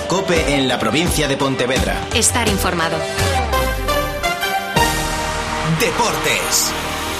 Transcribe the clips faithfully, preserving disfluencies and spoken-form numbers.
COPE en la provincia de Pontevedra. Estar informado. Deportes.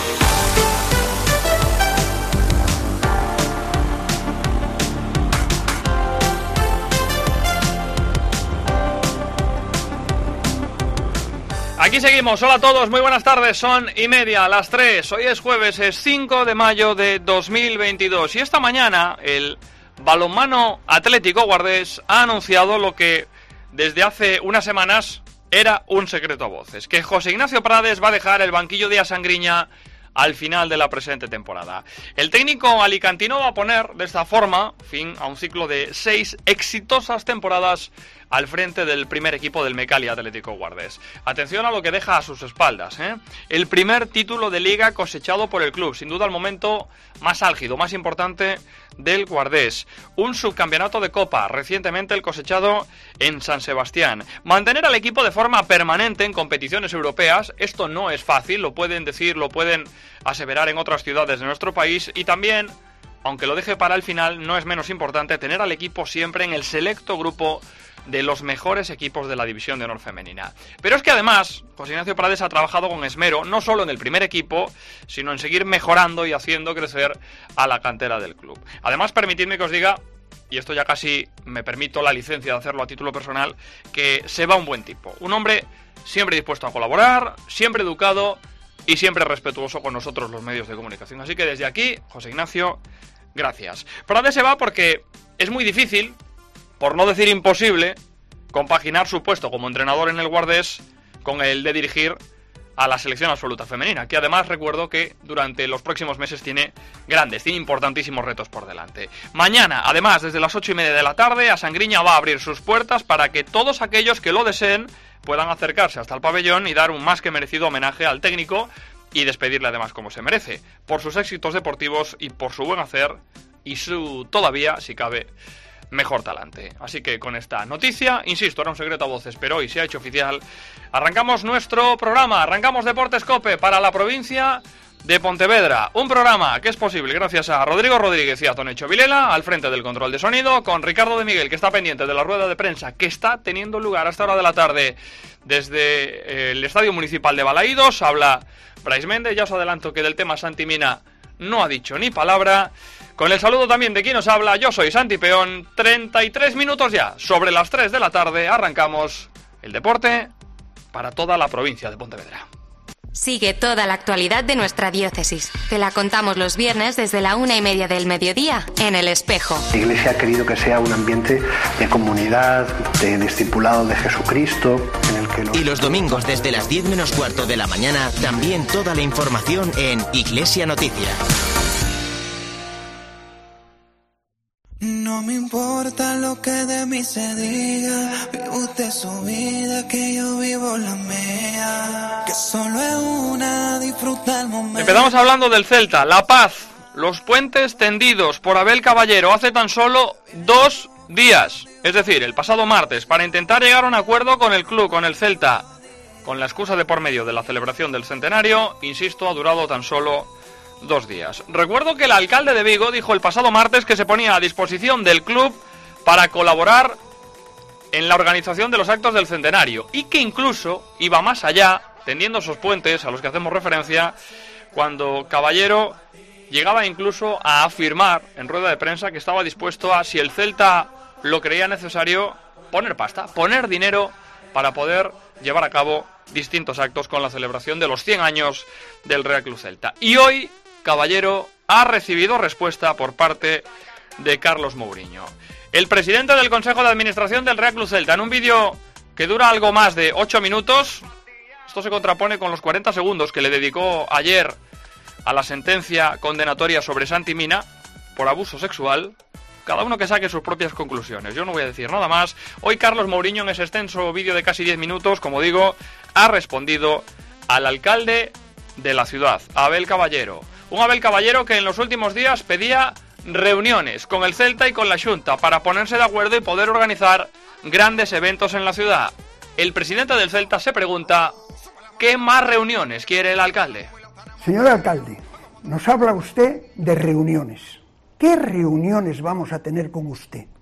Aquí seguimos, hola a todos, muy buenas tardes, son y media, las tres, hoy es jueves, es cinco de mayo de dos mil veintidós y esta mañana el Balonmano Atlético Guardés ha anunciado lo que desde hace unas semanas era un secreto a voces, que José Ignacio Prades va a dejar el banquillo de Asangriña al final de la presente temporada. El técnico alicantino va a poner de esta forma fin a un ciclo de seis exitosas temporadas al frente del primer equipo del Mecali Atlético Guardés. Atención a lo que deja a sus espaldas, ¿eh? El primer título de liga cosechado por el club, sin duda el momento más álgido, más importante del Guardés. Un subcampeonato de Copa, recientemente el cosechado en San Sebastián. Mantener al equipo de forma permanente en competiciones europeas, esto no es fácil, lo pueden decir, lo pueden aseverar en otras ciudades de nuestro país, y también, aunque lo deje para el final, no es menos importante tener al equipo siempre en el selecto grupo de los mejores equipos de la División de Honor femenina. Pero es que además, José Ignacio Prades ha trabajado con esmero, no solo en el primer equipo, sino en seguir mejorando y haciendo crecer a la cantera del club. Además, permitidme que os diga, y esto ya casi me permito la licencia de hacerlo a título personal, que se va un buen tipo. Un hombre siempre dispuesto a colaborar, siempre educado y siempre respetuoso con nosotros los medios de comunicación. Así que desde aquí, José Ignacio, gracias. Prades se va porque es muy difícil, por no decir imposible, compaginar su puesto como entrenador en el Guardés con el de dirigir a la selección absoluta femenina, que además recuerdo que durante los próximos meses tiene grandes, tiene importantísimos retos por delante. Mañana, además, desde las ocho y media de la tarde, Asangriña va a abrir sus puertas para que todos aquellos que lo deseen puedan acercarse hasta el pabellón y dar un más que merecido homenaje al técnico y despedirle además como se merece, por sus éxitos deportivos y por su buen hacer y su, todavía, si cabe, mejor talante. Así que con esta noticia, insisto, era un secreto a voces, pero hoy se ha hecho oficial, arrancamos nuestro programa, arrancamos Deportes COPE para la provincia de Pontevedra, un programa que es posible gracias a Rodrigo Rodríguez y a Tonecho Vilela al frente del control de sonido, con Ricardo de Miguel, que está pendiente de la rueda de prensa que está teniendo lugar a esta hora de la tarde desde el Estadio Municipal de Balaídos. Habla Brais Méndez, ya os adelanto que del tema Santi Mina no ha dicho ni palabra. Con el saludo también de quien nos habla, yo soy Santi Peón, treinta y tres minutos ya, sobre las tres de la tarde, arrancamos el deporte para toda la provincia de Pontevedra. Sigue toda la actualidad de nuestra diócesis. Te la contamos los viernes desde la una y media del mediodía en El Espejo. La Iglesia ha querido que sea un ambiente de comunidad, de discipulado de Jesucristo, en el que los... Y los domingos desde las diez menos cuarto de la mañana, también toda la información en Iglesia Noticia. No me importa lo que de mí se diga, vive usted su vida, que yo vivo la mía, que solo es una, disfruta el momento. Empezamos hablando del Celta, La Paz, los puentes tendidos por Abel Caballero hace tan solo dos días, es decir, el pasado martes, para intentar llegar a un acuerdo con el club, con el Celta, con la excusa de por medio de la celebración del centenario, insisto, ha durado tan solo dos días. Recuerdo que el alcalde de Vigo dijo el pasado martes que se ponía a disposición del club para colaborar en la organización de los actos del centenario y que incluso iba más allá, tendiendo esos puentes a los que hacemos referencia, cuando Caballero llegaba incluso a afirmar en rueda de prensa que estaba dispuesto a, si el Celta lo creía necesario, poner pasta, poner dinero para poder llevar a cabo distintos actos con la celebración de los cien años del Real Club Celta. Y hoy Caballero ha recibido respuesta por parte de Carlos Mourinho. El presidente del Consejo de Administración del Real Club Celta, en un vídeo que dura algo más de ocho minutos, esto se contrapone con los cuarenta segundos que le dedicó ayer a la sentencia condenatoria sobre Santi Mina por abuso sexual. Cada uno que saque sus propias conclusiones, yo no voy a decir nada más. Hoy Carlos Mourinho, en ese extenso vídeo de casi diez minutos, como digo, ha respondido al alcalde de la ciudad, Abel Caballero. Un Abel Caballero que en los últimos días pedía reuniones con el Celta y con la Xunta para ponerse de acuerdo y poder organizar grandes eventos en la ciudad. El presidente del Celta se pregunta, ¿qué más reuniones quiere el alcalde? Señor alcalde, nos habla usted de reuniones. ¿Qué reuniones vamos a tener con usted?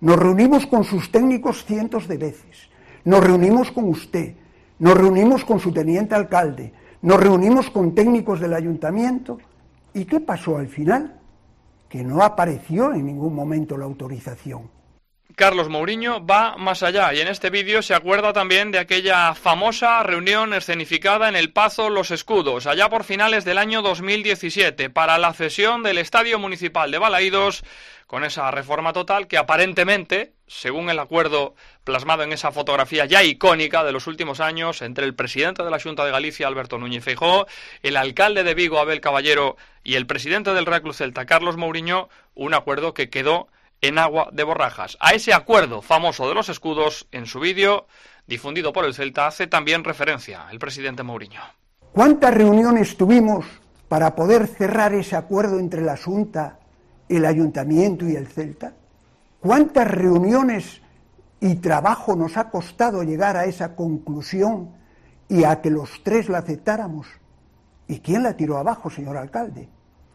Nos reunimos con sus técnicos cientos de veces, nos reunimos con usted, nos reunimos con su teniente alcalde, nos reunimos con técnicos del ayuntamiento. ¿Y qué pasó al final? Que no apareció en ningún momento la autorización. Carlos Mouriño va más allá y en este vídeo se acuerda también de aquella famosa reunión escenificada en el Pazo Los Escudos, allá por finales del año dos mil diecisiete, para la cesión del Estadio Municipal de Balaídos, con esa reforma total que aparentemente, según el acuerdo plasmado en esa fotografía ya icónica de los últimos años entre el presidente de la Xunta de Galicia, Alberto Núñez Feijóo, el alcalde de Vigo, Abel Caballero, y el presidente del Real Club Celta, Carlos Mouriño, un acuerdo que quedó en agua de borrajas. A ese acuerdo famoso de los escudos, en su vídeo difundido por el Celta, hace también referencia el presidente Mouriño. ¿Cuántas reuniones tuvimos para poder cerrar ese acuerdo entre la Xunta, el Ayuntamiento y el Celta? ¿Cuántas reuniones y trabajo nos ha costado llegar a esa conclusión y a que los tres la aceptáramos? ¿Y quién la tiró abajo, señor alcalde?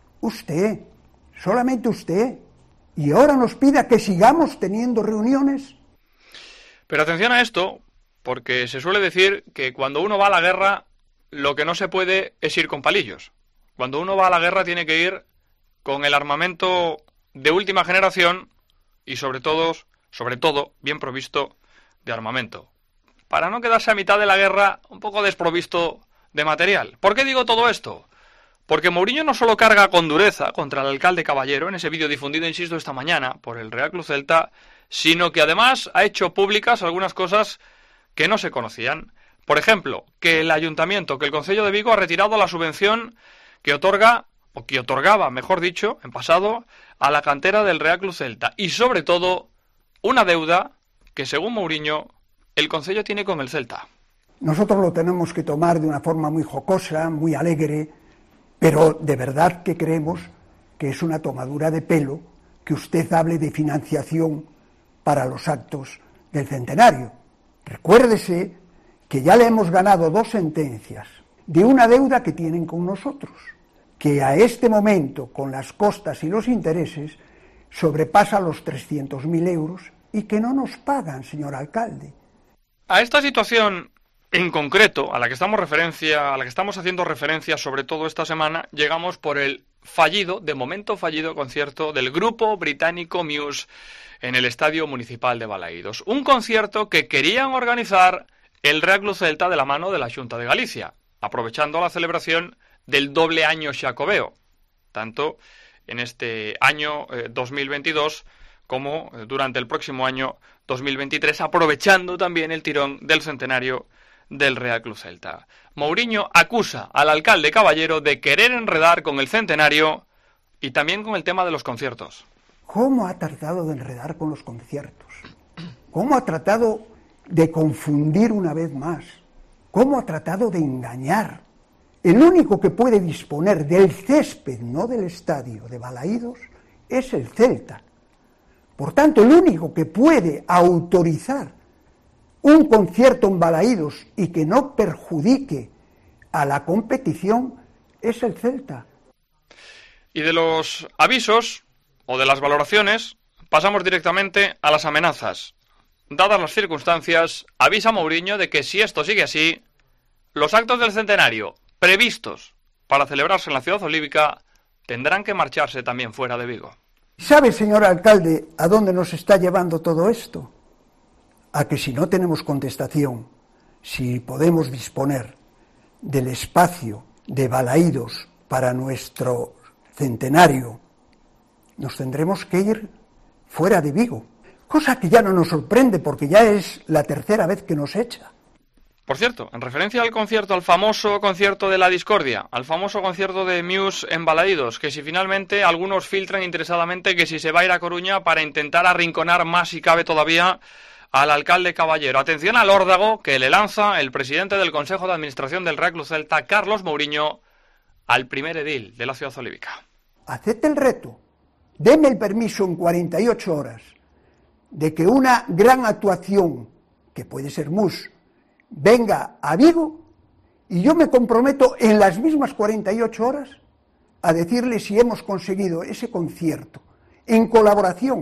Usted, solamente usted. Y ahora nos pida que sigamos teniendo reuniones. Pero atención a esto, porque se suele decir que cuando uno va a la guerra, lo que no se puede es ir con palillos. Cuando uno va a la guerra tiene que ir con el armamento de última generación y sobre todo, sobre todo, bien provisto de armamento, para no quedarse a mitad de la guerra un poco desprovisto de material. ¿Por qué digo todo esto? Porque Mouriño no solo carga con dureza contra el alcalde Caballero en ese vídeo difundido, insisto, esta mañana por el Real Club Celta, sino que además ha hecho públicas algunas cosas que no se conocían. Por ejemplo, que el ayuntamiento, que el Concello de Vigo ha retirado la subvención que otorga, o que otorgaba, mejor dicho, en pasado, a la cantera del Real Club Celta. Y sobre todo, una deuda que, según Mouriño, el Concello tiene con el Celta. Nosotros lo tenemos que tomar de una forma muy jocosa, muy alegre, pero de verdad que creemos que es una tomadura de pelo que usted hable de financiación para los actos del centenario. Recuérdese que ya le hemos ganado dos sentencias de una deuda que tienen con nosotros, que a este momento, con las costas y los intereses, sobrepasa los trescientos mil euros y que no nos pagan, señor alcalde. A esta situación en concreto, a la que estamos referencia, a la que estamos haciendo referencia sobre todo esta semana, llegamos por el fallido, de momento fallido, concierto del grupo británico Muse en el Estadio Municipal de Balaídos. Un concierto que querían organizar el Real Club Celta de la mano de la Xunta de Galicia, aprovechando la celebración del doble año xacobeo, tanto en este año eh, dos mil veintidós como eh, durante el próximo año dos mil veintitrés, aprovechando también el tirón del centenario del Real Club Celta. Mouriño acusa al alcalde Caballero de querer enredar con el centenario y también con el tema de los conciertos. ¿Cómo ha tratado de enredar con los conciertos? ¿Cómo ha tratado de confundir una vez más? ¿Cómo ha tratado de engañar? El único que puede disponer del césped, no del estadio de Balaídos, es el Celta. Por tanto, el único que puede autorizar un concierto en Balaídos y que no perjudique a la competición es el Celta. Y de los avisos o de las valoraciones pasamos directamente a las amenazas. Dadas las circunstancias, avisa Mouriño de que si esto sigue así, los actos del centenario previstos para celebrarse en la ciudad olívica tendrán que marcharse también fuera de Vigo. ¿Sabe, señor alcalde, a dónde nos está llevando todo esto? A que si no tenemos contestación, si podemos disponer del espacio de Balaídos para nuestro centenario, nos tendremos que ir fuera de Vigo, cosa que ya no nos sorprende porque ya es la tercera vez que nos echa. Por cierto, en referencia al concierto, al famoso concierto de la discordia, al famoso concierto de Muse en Balaídos, que si finalmente algunos filtran interesadamente que si se va a ir a Coruña para intentar arrinconar más si cabe todavía al alcalde Caballero. Atención al órdago que le lanza el presidente del Consejo de Administración del Real Club Celta, Carlos Mouriño, al primer edil de la ciudad olívica. Acepte el reto, deme el permiso en cuarenta y ocho horas de que una gran actuación, que puede ser Muse, venga a Vigo y yo me comprometo en las mismas cuarenta y ocho horas a decirle si hemos conseguido ese concierto en colaboración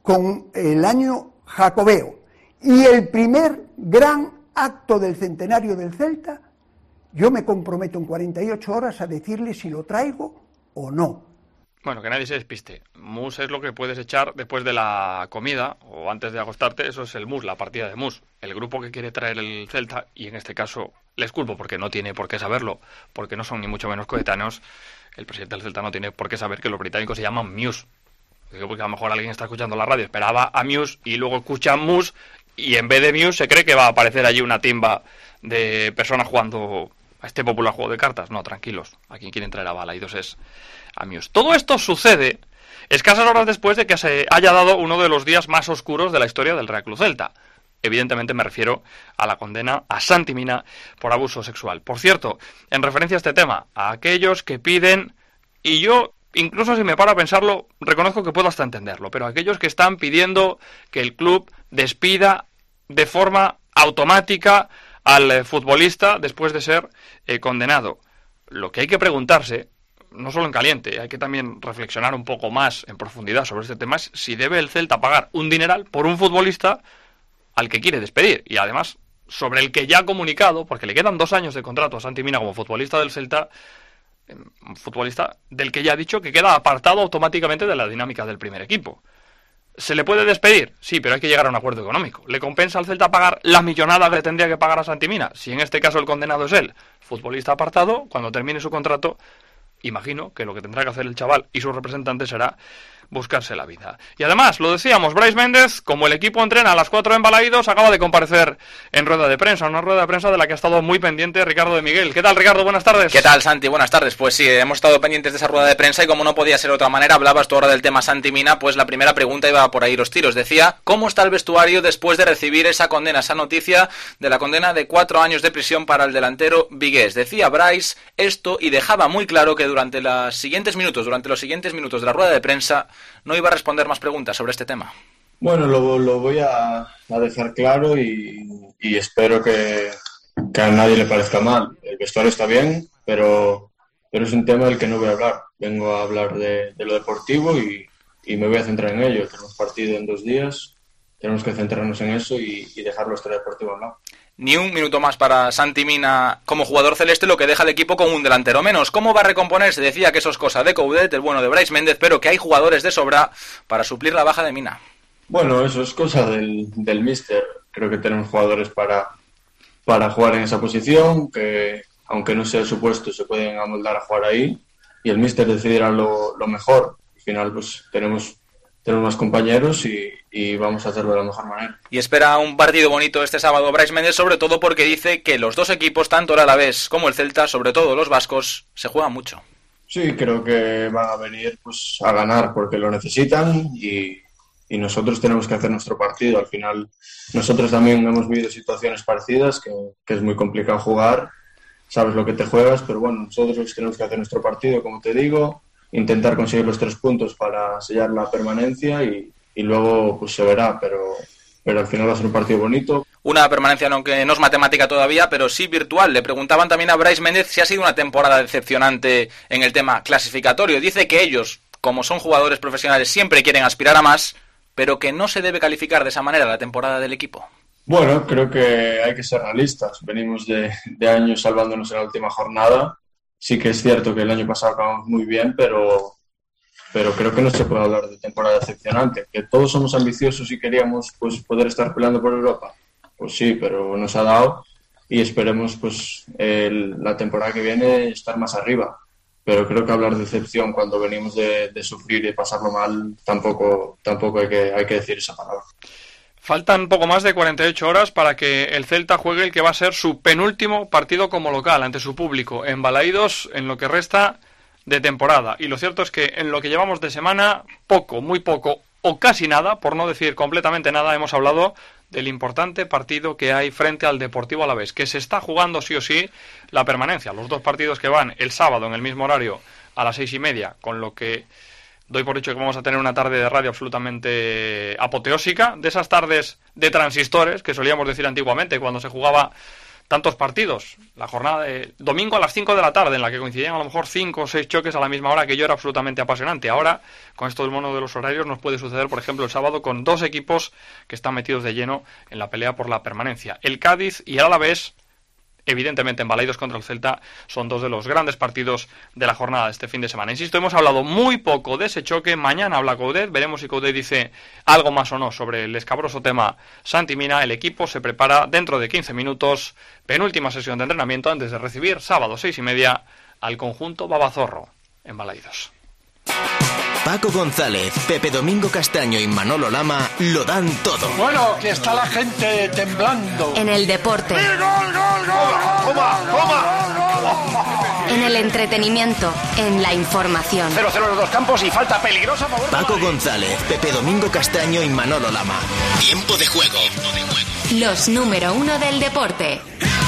con el año jacobeo y el primer gran acto del centenario del Celta, yo me comprometo en cuarenta y ocho horas a decirle si lo traigo o no. Bueno, que nadie se despiste. Mus es lo que puedes echar después de la comida o antes de acostarte. Eso es el mus, la partida de mus. El grupo que quiere traer el Celta, y en este caso les culpo porque no tiene por qué saberlo, porque no son ni mucho menos coetáneos. El presidente del Celta no tiene por qué saber que los británicos se llaman Muse. Digo, porque a lo mejor alguien está escuchando la radio, esperaba a Muse y luego escucha Mus y en vez de Muse se cree que va a aparecer allí una timba de personas jugando a este popular juego de cartas. No, tranquilos, a quien quieren traer a Balaidos es a Muse. Todo esto sucede escasas horas después de que se haya dado uno de los días más oscuros de la historia del Real Club Celta. Evidentemente me refiero a la condena a Santi Mina por abuso sexual. Por cierto, en referencia a este tema, a aquellos que piden, y yo, incluso si me paro a pensarlo, reconozco que puedo hasta entenderlo, pero aquellos que están pidiendo que el club despida de forma automática al eh, futbolista después de ser eh, condenado. Lo que hay que preguntarse, no solo en caliente, hay que también reflexionar un poco más en profundidad sobre este tema, es si debe el Celta pagar un dineral por un futbolista al que quiere despedir, y además sobre el que ya ha comunicado, porque le quedan dos años de contrato a Santi Mina como futbolista del Celta, un futbolista del que ya ha dicho que queda apartado automáticamente de la dinámica del primer equipo. ¿Se le puede despedir? Sí, pero hay que llegar a un acuerdo económico. ¿Le compensa al Celta pagar la millonada que le tendría que pagar a Santi Mina? Si en este caso el condenado es él, futbolista apartado, cuando termine su contrato, imagino que lo que tendrá que hacer el chaval y su representante será buscarse la vida. Y además, lo decíamos, Brais Méndez, como el equipo entrena a las cuatro en Balaidos, acaba de comparecer en rueda de prensa, una rueda de prensa de la que ha estado muy pendiente Ricardo de Miguel. ¿Qué tal, Ricardo? Buenas tardes. ¿Qué tal, Santi? Buenas tardes. Pues sí, hemos estado pendientes de esa rueda de prensa y como no podía ser de otra manera, hablabas tú ahora del tema Santi Mina, pues la primera pregunta iba por ahí los tiros. Decía, ¿cómo está el vestuario después de recibir esa condena, esa noticia de la condena de cuatro años de prisión para el delantero vigués? Decía Brais esto y dejaba muy claro que durante los siguientes minutos, durante los siguientes minutos de la rueda de prensa, no iba a responder más preguntas sobre este tema. Bueno, lo, lo voy a, a dejar claro y, y espero que, que a nadie le parezca mal. El vestuario está bien, pero, pero es un tema del que no voy a hablar. Vengo a hablar de, de lo deportivo y, y me voy a centrar en ello. Tenemos partido en dos días, tenemos que centrarnos en eso y, y dejar lo extradeportivo a un lado. Ni un minuto más para Santi Mina como jugador celeste, lo que deja al equipo con un delantero menos. ¿Cómo va a recomponerse? Decía que eso es cosa de Coudet, el bueno de Brais Méndez, pero que hay jugadores de sobra para suplir la baja de Mina. Bueno, eso es cosa del, del míster. Creo que tenemos jugadores para, para jugar en esa posición, que aunque no sea su puesto, se pueden amoldar a jugar ahí, y el míster decidirá lo, lo mejor. Al final, pues tenemos... tenemos más compañeros y, y vamos a hacerlo de la mejor manera. Y espera un partido bonito este sábado Brais Méndez, sobre todo porque dice que los dos equipos, tanto el Alavés como el Celta, sobre todo los vascos, se juegan mucho. Sí, creo que van a venir pues a ganar porque lo necesitan y, y nosotros tenemos que hacer nuestro partido. Al final nosotros también hemos vivido situaciones parecidas, que, que es muy complicado jugar, sabes lo que te juegas, pero bueno, nosotros tenemos que hacer nuestro partido, como te digo, intentar conseguir los tres puntos para sellar la permanencia y, y luego pues se verá, pero, pero al final va a ser un partido bonito. Una permanencia no, que no es matemática todavía, pero sí virtual. Le preguntaban también a Brais Méndez si ha sido una temporada decepcionante en el tema clasificatorio. Dice que ellos, como son jugadores profesionales, siempre quieren aspirar a más, pero que no se debe calificar de esa manera la temporada del equipo. Bueno, creo que hay que ser realistas. Venimos de, de años salvándonos en la última jornada. Sí que es cierto que el año pasado acabamos muy bien, pero, pero creo que no se puede hablar de temporada decepcionante. Que todos somos ambiciosos y queríamos pues, poder estar peleando por Europa. Pues sí, pero nos ha dado y esperemos pues el, la temporada que viene estar más arriba. Pero creo que hablar de decepción cuando venimos de, de sufrir y pasarlo mal, tampoco, tampoco hay que, hay que decir esa palabra. Faltan poco más de cuarenta y ocho horas para que el Celta juegue el que va a ser su penúltimo partido como local ante su público en Balaidos en lo que resta de temporada. Y lo cierto es que en lo que llevamos de semana, poco, muy poco o casi nada, por no decir completamente nada, hemos hablado del importante partido que hay frente al Deportivo Alavés, que se está jugando sí o sí la permanencia. Los dos partidos que van el sábado en el mismo horario a las seis y media, con lo que doy por hecho que vamos a tener una tarde de radio absolutamente apoteósica, de esas tardes de transistores que solíamos decir antiguamente cuando se jugaba tantos partidos. La jornada de domingo a las cinco de la tarde, en la que coincidían a lo mejor cinco o seis choques a la misma hora, que yo era absolutamente apasionante. Ahora, con esto del mono de los horarios, nos puede suceder, por ejemplo, el sábado con dos equipos que están metidos de lleno en la pelea por la permanencia. El Cádiz y el Alavés, evidentemente en Balaidos contra el Celta, son dos de los grandes partidos de la jornada de este fin de semana. Insisto, hemos hablado muy poco de ese choque. Mañana habla Coudet, veremos si Coudet dice algo más o no sobre el escabroso tema Santi Mina. El equipo se prepara dentro de quince minutos, penúltima sesión de entrenamiento antes de recibir sábado seis y media al conjunto Babazorro en Balaidos. Paco González, Pepe Domingo Castaño y Manolo Lama lo dan todo. Bueno, que está la gente temblando. En el deporte. ¡Gol, gol, gol! ¡Toma, toma! En el entretenimiento, en la información. cero cero en los dos campos y falta peligrosa a favor. Paco González, Pepe Domingo Castaño y Manolo Lama. Tiempo de juego. Los número uno del deporte.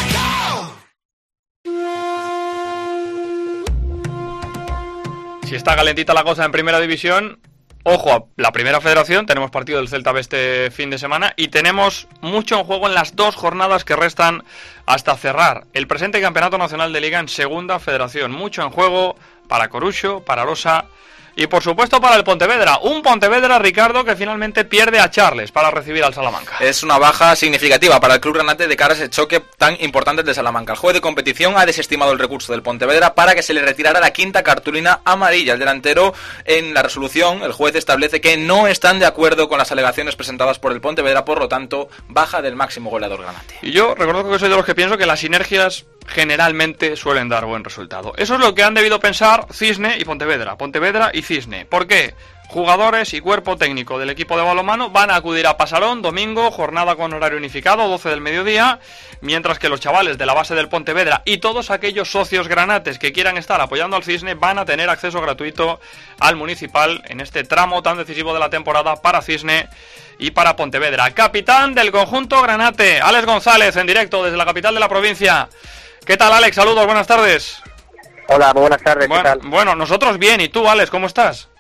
Si está calentita la cosa en Primera División, ojo a la Primera Federación, tenemos partido del Celta B este fin de semana y tenemos mucho en juego en las dos jornadas que restan hasta cerrar el presente Campeonato Nacional de Liga en Segunda Federación. Mucho en juego para Coruxo, para Arosa y por supuesto para el Pontevedra. Un Pontevedra, Ricardo, que finalmente pierde a Charles para recibir al Salamanca. Es una baja significativa para el club granate de cara a ese choque tan importante de Salamanca. El juez de competición ha desestimado el recurso del Pontevedra para que se le retirara la quinta cartulina amarilla. El delantero, en la resolución, el juez establece que no están de acuerdo con las alegaciones presentadas por el Pontevedra, por lo tanto, baja del máximo goleador granate. Y yo reconozco que soy de los que pienso que las sinergias generalmente suelen dar buen resultado. Eso es lo que han debido pensar Cisne y Pontevedra, Pontevedra y Cisne. ¿Por qué? Jugadores y cuerpo técnico del equipo de balonmano van a acudir a Pasarón domingo, jornada con horario unificado, doce del mediodía, mientras que los chavales de la base del Pontevedra y todos aquellos socios granates que quieran estar apoyando al Cisne van a tener acceso gratuito al municipal en este tramo tan decisivo de la temporada para Cisne y para Pontevedra. Capitán del conjunto granate, Alex González, en directo desde la capital de la provincia. ¿Qué tal, Alex? Saludos, buenas tardes. Hola, muy buenas tardes, bueno, ¿qué tal? Bueno, nosotros bien, ¿y tú, Alex, cómo estás?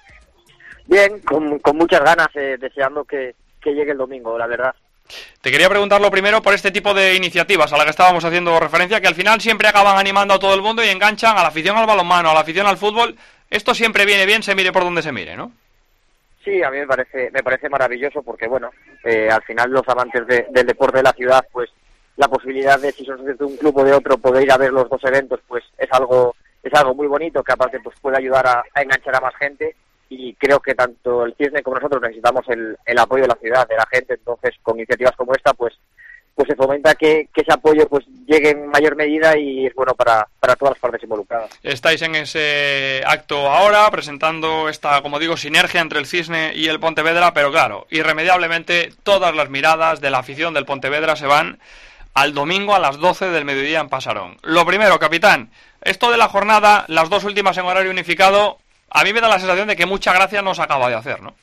Bien, con, con muchas ganas, eh, deseando que, que llegue el domingo, la verdad. Te quería preguntar lo primero por este tipo de iniciativas a la que estábamos haciendo referencia, que al final siempre acaban animando a todo el mundo y enganchan a la afición al balonmano, a la afición al fútbol. Esto siempre viene bien, se mire por donde se mire, ¿no? Sí, a mí me parece me parece maravilloso porque, bueno, eh, al final los amantes de, del deporte de la ciudad, pues la posibilidad de, si son de un club o de otro, poder ir a ver los dos eventos, pues es algo es algo muy bonito, que aparte pues puede ayudar a, a enganchar a más gente, y creo que tanto el Cisne como nosotros necesitamos el, el apoyo de la ciudad, de la gente. Entonces, con iniciativas como esta, pues pues se fomenta que, que ese apoyo pues llegue en mayor medida y es bueno para, para todas las partes involucradas. Estáis en ese acto ahora, presentando esta, como digo, sinergia entre el Cisne y el Pontevedra, pero claro, irremediablemente todas las miradas de la afición del Pontevedra se van al domingo a las doce del mediodía en Pasarón. Lo primero, capitán, esto de la jornada, las dos últimas en horario unificado, a mí me da la sensación de que mucha gracia nos acaba de hacer, ¿no?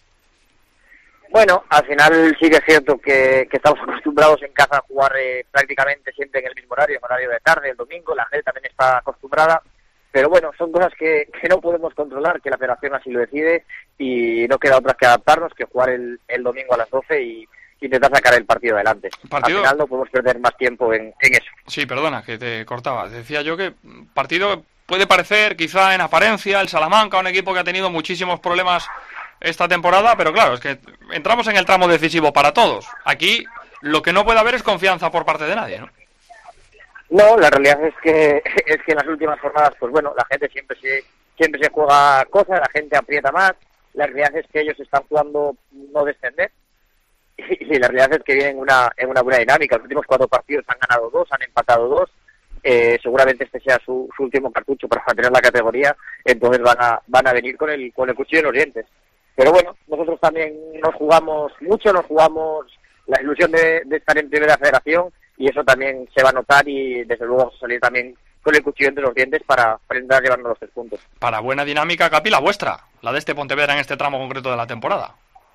Bueno, al final sí que es cierto que, que estamos acostumbrados en casa a jugar eh, prácticamente siempre en el mismo horario, en horario de tarde, el domingo, la gente también está acostumbrada, pero bueno, son cosas que, que no podemos controlar, que la federación así lo decide y no queda otra que adaptarnos, que jugar el, el domingo a las doce y intentar sacar el partido adelante. ¿Partido? Al final no podemos perder más tiempo en, en eso. Sí, perdona, que te cortaba. Decía yo que partido puede parecer, quizá en apariencia, el Salamanca, un equipo que ha tenido muchísimos problemas esta temporada, pero claro, es que entramos en el tramo decisivo para todos. Aquí lo que no puede haber es confianza por parte de nadie, ¿no? No, la realidad es que es que en las últimas jornadas, pues bueno, la gente siempre se siempre se juega cosas, la gente aprieta más. La realidad es que ellos están jugando no descender. Y la realidad es que vienen una, en una buena dinámica. Los últimos cuatro partidos han ganado dos, han empatado dos. Eh, seguramente este sea su, su último cartucho para mantener la categoría. Entonces van a van a venir con el con el cuchillo en los dientes. Pero bueno, nosotros también nos jugamos mucho, nos jugamos la ilusión de, de estar en Primera Federación, y eso también se va a notar, y desde luego vamos a salir también con el cuchillo entre los dientes para intentar llevarnos los tres puntos. Para buena dinámica, Capi, la vuestra, la de este Pontevedra en este tramo concreto de la temporada.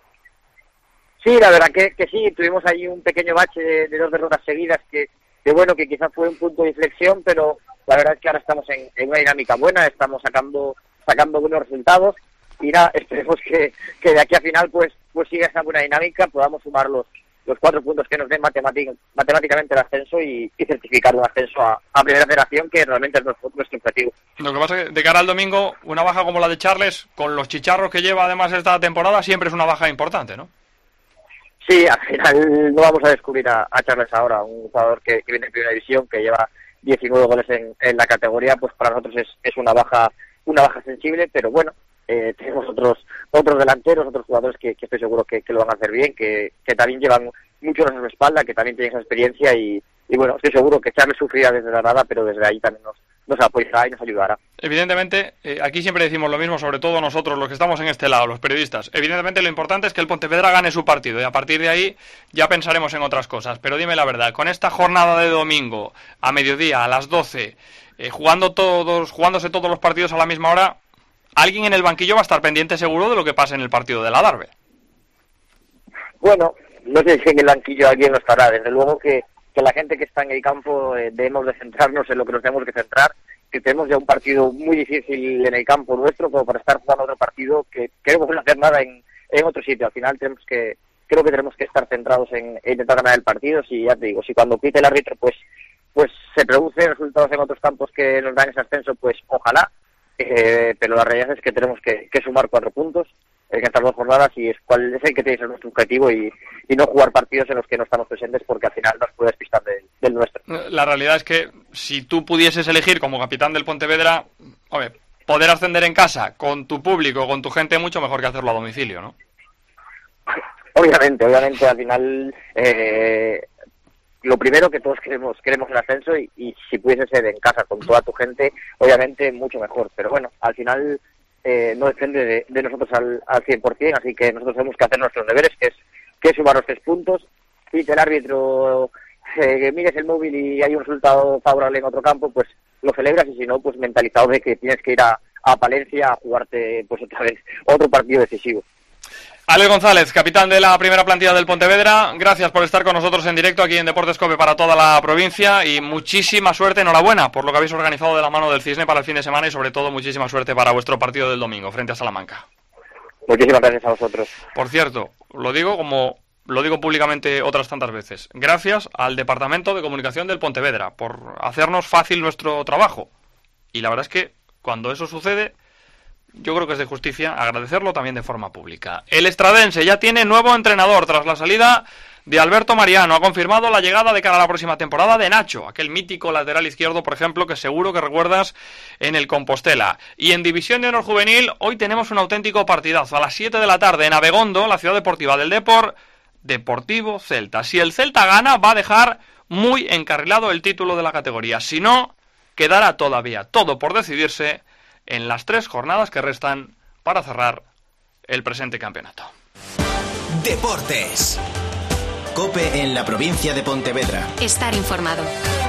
Sí, la verdad que, que sí, tuvimos ahí un pequeño bache de, de dos derrotas seguidas que, que bueno, que quizás fue un punto de inflexión, pero la verdad es que ahora estamos en, en una dinámica buena, estamos sacando sacando buenos resultados, y nada, esperemos que, que de aquí a final pues pues siga esa buena dinámica, podamos sumar los, los cuatro puntos que nos den matemátic- matemáticamente el ascenso y, y certificar un ascenso a, a Primera Federación, que realmente es nuestro, nuestro objetivo. Lo que pasa es que de cara al domingo, una baja como la de Charles, con los chicharros que lleva además esta temporada, siempre es una baja importante, ¿no? Sí, al final no vamos a descubrir a, a Charles ahora, un jugador que, que viene de Primera División, que lleva diecinueve goles en, en la categoría, pues para nosotros es, es una baja una baja sensible, pero bueno, eh, tenemos otros otros delanteros, otros jugadores que, que estoy seguro que, que lo van a hacer bien, que, que también llevan mucho en su espalda, que también tienen esa experiencia y, y bueno, estoy seguro que Charles sufrirá desde la nada, pero desde ahí también nos, nos apoyará y nos ayudará. Evidentemente, eh, aquí siempre decimos lo mismo, sobre todo nosotros, los que estamos en este lado, los periodistas. Evidentemente lo importante es que el Pontevedra gane su partido y a partir de ahí ya pensaremos en otras cosas. Pero dime la verdad, con esta jornada de domingo, a mediodía, a las doce, eh, jugando todos, jugándose todos los partidos a la misma hora, alguien en el banquillo va a estar pendiente seguro de lo que pase en el partido del Adarve. Bueno, no sé si en el banquillo alguien lo estará. Desde luego que, que la gente que está en el campo eh, debemos de centrarnos en lo que nos tenemos que centrar, que tenemos ya un partido muy difícil en el campo nuestro como para estar jugando otro partido que queremos no hacer nada en, en otro sitio. Al final tenemos que creo que tenemos que estar centrados en, en intentar ganar el partido. Si ya te digo, si cuando pite el árbitro pues pues se producen resultados en otros campos que nos dan ese ascenso, pues ojalá, eh, pero la realidad es que tenemos que, que sumar cuatro puntos en estas dos jornadas y es cuál es el que tiene que ser nuestro objetivo y, y no jugar partidos en los que no estamos presentes porque al final nos puede despistar de, del nuestro. La realidad es que si tú pudieses elegir como capitán del Pontevedra, hombre, poder ascender en casa con tu público, con tu gente, mucho mejor que hacerlo a domicilio, ¿no? Obviamente, obviamente al final eh, lo primero que todos queremos queremos el ascenso y, y si pudiese ser en casa con toda tu gente, obviamente mucho mejor, pero bueno, al final eh, no depende de, de nosotros al, al cien por ciento, así que nosotros tenemos que hacer nuestros deberes, que es que es sumar los tres puntos, si el árbitro eh, que mires el móvil y hay un resultado favorable en otro campo, pues lo celebras y si no, pues mentalizado de que tienes que ir a, a Palencia a jugarte pues otra vez otro partido decisivo. Alex González, capitán de la primera plantilla del Pontevedra, gracias por estar con nosotros en directo aquí en Deportes Cope para toda la provincia y muchísima suerte, enhorabuena por lo que habéis organizado de la mano del Cisne para el fin de semana y sobre todo muchísima suerte para vuestro partido del domingo frente a Salamanca. Muchísimas gracias a vosotros. Por cierto, lo digo como lo digo públicamente otras tantas veces, gracias al Departamento de Comunicación del Pontevedra por hacernos fácil nuestro trabajo y la verdad es que cuando eso sucede yo creo que es de justicia agradecerlo también de forma pública. El estradense ya tiene nuevo entrenador tras la salida de Alberto Mariano. Ha confirmado la llegada de cara a la próxima temporada de Nacho, aquel mítico lateral izquierdo, por ejemplo, que seguro que recuerdas en el Compostela. Y en División de Honor Juvenil, hoy tenemos un auténtico partidazo. A las siete de la tarde en Abegondo, la ciudad deportiva del Depor, Deportivo Celta. Si el Celta gana, va a dejar muy encarrilado el título de la categoría. Si no, quedará todavía todo por decidirse en las tres jornadas que restan para cerrar el presente campeonato. Deportes. COPE en la provincia de Pontevedra. Estar informado.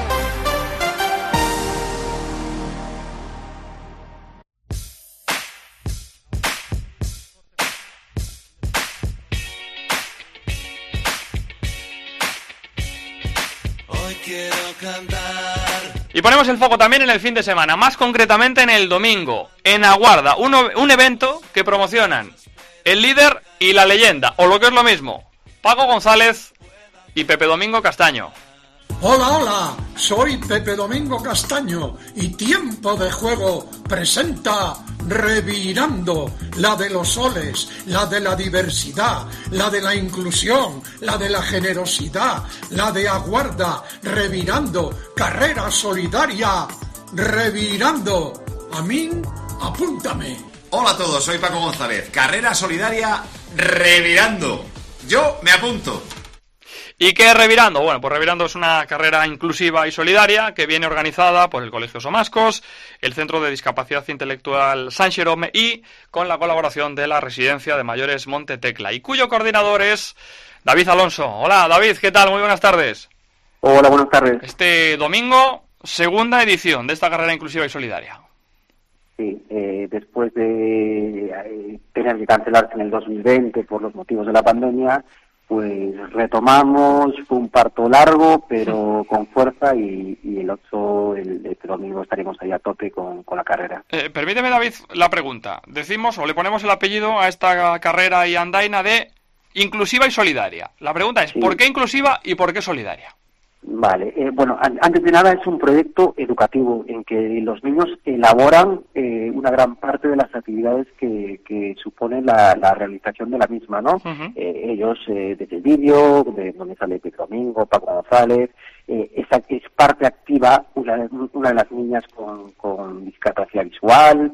Hoy quiero cantar. Y ponemos el foco también en el fin de semana, más concretamente en el domingo, en Aguarda, un, un evento que promocionan el líder y la leyenda, o lo que es lo mismo, Paco González y Pepe Domingo Castaño. Hola, hola, soy Pepe Domingo Castaño y Tiempo de Juego presenta Revirando, la de los soles, la de la diversidad, la de la inclusión, la de la generosidad, la de Aguarda, Revirando, carrera solidaria, Revirando. A mí, apúntame. Hola a todos, soy Paco González, carrera solidaria, Revirando. Yo me apunto. ¿Y qué es Revirando? Bueno, pues Revirando es una carrera inclusiva y solidaria que viene organizada por el Colegio Somascos, el Centro de Discapacidad Intelectual San Xerome y con la colaboración de la Residencia de Mayores Monte Tecla, y cuyo coordinador es David Alonso. Hola, David, ¿qué tal? Muy buenas tardes. Hola, buenas tardes. Este domingo, segunda edición de esta carrera inclusiva y solidaria. Sí, eh, después de eh, tener que cancelarse en el dos mil veinte por los motivos de la pandemia, pues retomamos, fue un parto largo, pero con fuerza, y, y el ocho, el, este domingo estaremos ahí a tope con, con la carrera. Eh, permíteme, David, la pregunta. Decimos, o le ponemos el apellido a esta carrera y andaina de inclusiva y solidaria. La pregunta es, sí. ¿por qué inclusiva y por qué solidaria? Vale, eh, bueno, an- antes de nada es un proyecto educativo en que los niños elaboran eh, una gran parte de las actividades que, que supone la, la realización de la misma, ¿no? Uh-huh. Eh, ellos, eh, desde el vídeo, de donde sale Pedro Domingo, Paco González, eh, es, es parte activa una, una de las niñas con, con discapacidad visual.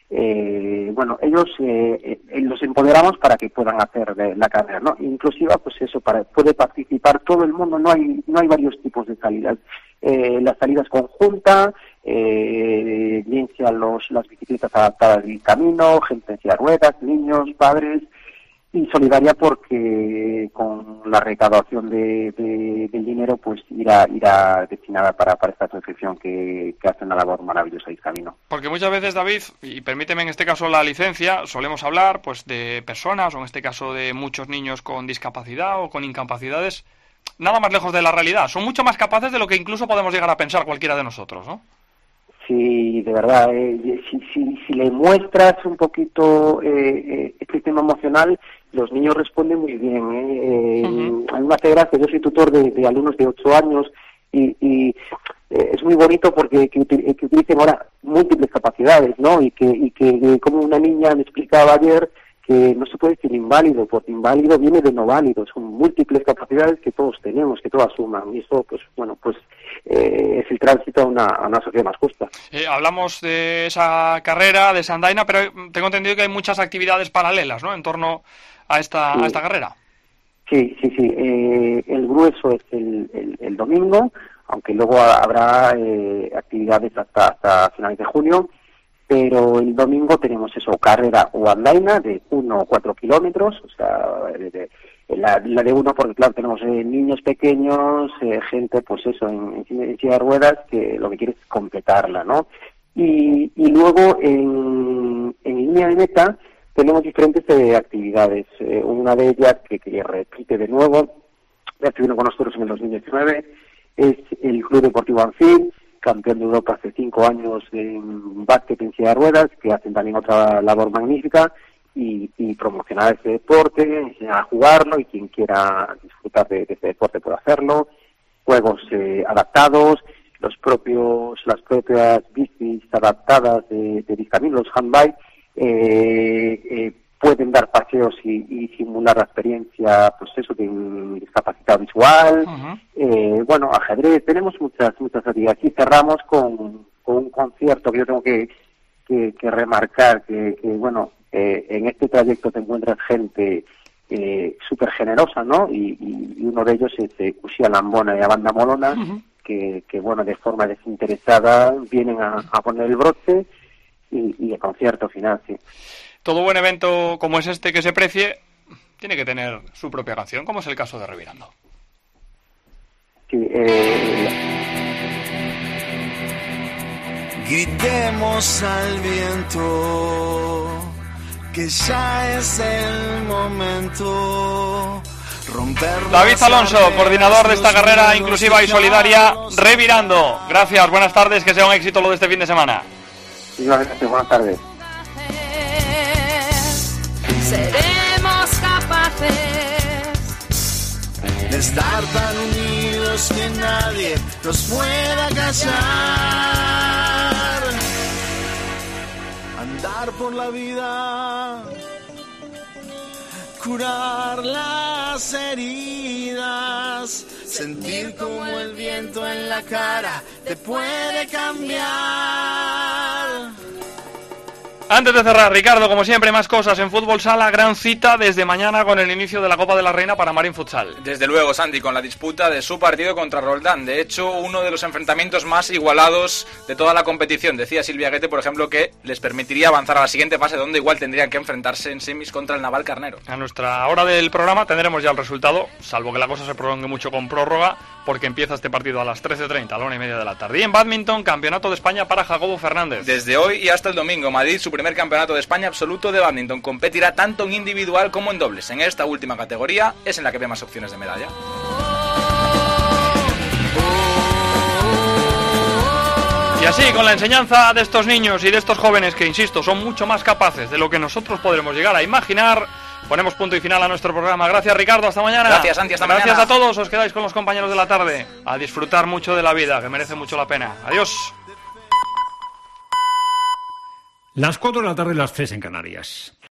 Eh, bueno, ellos eh, eh, los empoderamos para que puedan hacer de, la carrera, ¿no? Inclusiva, pues eso, para puede participar todo el mundo. No hay no hay varios tipos de salidas. Eh, las salidas conjuntas, eh, bien sean los las bicicletas adaptadas al camino, gente en silla de ruedas, niños, padres, y solidaria porque con la recaudación de, de, del dinero pues irá irá destinada para, para esta asociación que, que hace una labor maravillosa y camino. Porque muchas veces, David, y permíteme en este caso la licencia, solemos hablar pues de personas, o en este caso de muchos niños con discapacidad o con incapacidades, nada más lejos de la realidad. Son mucho más capaces de lo que incluso podemos llegar a pensar cualquiera de nosotros, ¿no? Sí, de verdad, eh, si, si, si le muestras un poquito eh, eh, este tema emocional, los niños responden muy bien. ¿eh? Eh, uh-huh. A mí me hace gracia, yo soy tutor de, de alumnos de ocho años y, y eh, es muy bonito porque que, que utilicen ahora múltiples capacidades, ¿no? Y que, y que eh, como una niña me explicaba ayer, que no se puede decir inválido, porque inválido viene de no válido, son múltiples capacidades que todos tenemos, que todas suman, y eso, pues, bueno, pues eh, es el tránsito a una, a una sociedad más justa. Eh, hablamos de esa carrera, de Sandaina, pero tengo entendido que hay muchas actividades paralelas, ¿no?, en torno a esta, sí. a esta carrera. Sí, sí, sí, eh, el grueso es el, el, el domingo, aunque luego habrá eh, actividades hasta, hasta finales de junio. Pero el domingo tenemos eso, carrera o andaina de uno o cuatro kilómetros, o sea, de, de, la, la de uno porque claro, tenemos eh, niños pequeños, eh, gente pues eso, en, en silla de ruedas, que lo que quiere es completarla, ¿no? Y, y luego en, en línea de meta tenemos diferentes eh, actividades, eh, una de ellas que, que repite de nuevo, ya estuvieron con nosotros en el dos mil diecinueve, es el Club Deportivo Anfib, campeón de Europa hace cinco años en básquet en silla de ruedas, que hacen también otra labor magnífica, y, y promocionar ese deporte, enseñar a jugarlo, y quien quiera disfrutar de, de ese deporte puede hacerlo. Juegos eh, adaptados, los propios, las propias bicis adaptadas de, de Discamino, los handbike, eh, eh, pueden dar paseos y, y simular la experiencia, pues eso, de un discapacitado visual. Uh-huh. eh, bueno, ajedrez, tenemos muchas muchas actividades. Y cerramos con, con un concierto que yo tengo que, que, que remarcar, que, que bueno, eh, en este trayecto te encuentras gente eh, súper generosa, ¿no? Y, y, y uno de ellos es eh, Cuxía Lambona y la Banda Molona, uh-huh. que, que, bueno, de forma desinteresada vienen a, a poner el broche y, y el concierto final, sí. Todo buen evento como es este que se precie tiene que tener su propia canción, como es el caso de Revirando. Sí, eh... Gritemos al viento que ya es el momento. Romper. David Alonso, coordinador de esta carrera inclusiva y solidaria, Revirando. Gracias, buenas tardes, que sea un éxito lo de este fin de semana. Gracias, buenas tardes. Seremos capaces de estar tan unidos que nadie nos pueda callar. Andar por la vida, curar las heridas, sentir como el viento en la cara te puede cambiar. Antes de cerrar, Ricardo, como siempre, más cosas en Fútbol Sala, gran cita desde mañana con el inicio de la Copa de la Reina para Marín Futsal. Desde luego, Santi, con la disputa de su partido contra Roldán. De hecho, uno de los enfrentamientos más igualados de toda la competición. Decía Silvia Guete, por ejemplo, que les permitiría avanzar a la siguiente fase, donde igual tendrían que enfrentarse en semis contra el Naval Carnero. A nuestra hora del programa tendremos ya el resultado, salvo que la cosa se prolongue mucho con prórroga, porque empieza este partido a las trece treinta, a la una y media de la tarde. Y en bádminton, Campeonato de España para Jacobo Fernández. Desde hoy y hasta el domingo, Madrid, su primer campeonato de España absoluto de bádminton. Competirá tanto en individual como en dobles. En esta última categoría es en la que ve más opciones de medalla. Y así, con la enseñanza de estos niños y de estos jóvenes que, insisto, son mucho más capaces de lo que nosotros podremos llegar a imaginar, ponemos punto y final a nuestro programa. Gracias, Ricardo, hasta mañana. Gracias, Santi, hasta Gracias mañana. a todos, os quedáis con los compañeros de la tarde a disfrutar mucho de la vida, que merece mucho la pena. Adiós. Las cuatro de la tarde, las tres en Canarias.